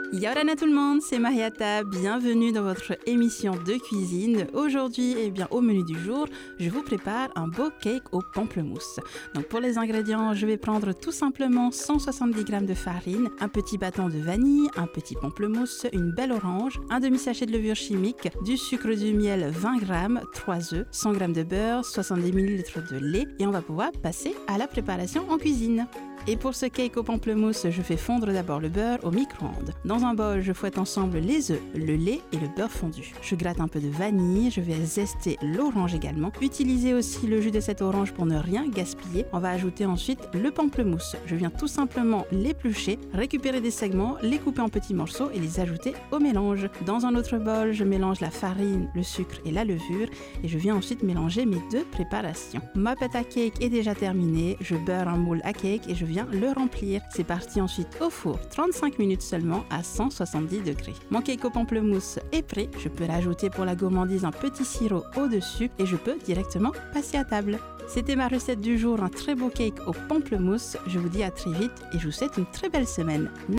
Yorana tout le monde, c'est Mariata, bienvenue dans votre émission de cuisine. Aujourd'hui, au menu du jour, je vous prépare un beau cake au pamplemousse. Donc pour les ingrédients, je vais prendre tout simplement 170 g de farine, un petit bâton de vanille, un petit pamplemousse, une belle orange, un demi-sachet de levure chimique, du sucre, du miel 20 g, 3 œufs, 100 g de beurre, 70 ml de lait et on va pouvoir passer à la préparation en cuisine. Et pour ce cake au pamplemousse, je fais fondre d'abord le beurre au micro-ondes. Dans un bol, je fouette ensemble les œufs, le lait et le beurre fondu. Je gratte un peu de vanille, je vais zester l'orange également. Utilisez aussi le jus de cette orange pour ne rien gaspiller. On va ajouter ensuite le pamplemousse. Je viens tout simplement l'éplucher, récupérer des segments, les couper en petits morceaux et les ajouter au mélange. Dans un autre bol, je mélange la farine, le sucre et la levure et je viens ensuite mélanger mes deux préparations. Ma pâte à cake est déjà terminée. Je beurre un moule à cake et je viens le remplir. C'est parti ensuite au four, 35 minutes seulement à 170 degrés. Mon cake au pamplemousse est prêt. Je peux rajouter pour la gourmandise un petit sirop au-dessus et je peux directement passer à table. C'était ma recette du jour, un très beau cake au pamplemousse. Je vous dis à très vite et je vous souhaite une très belle semaine.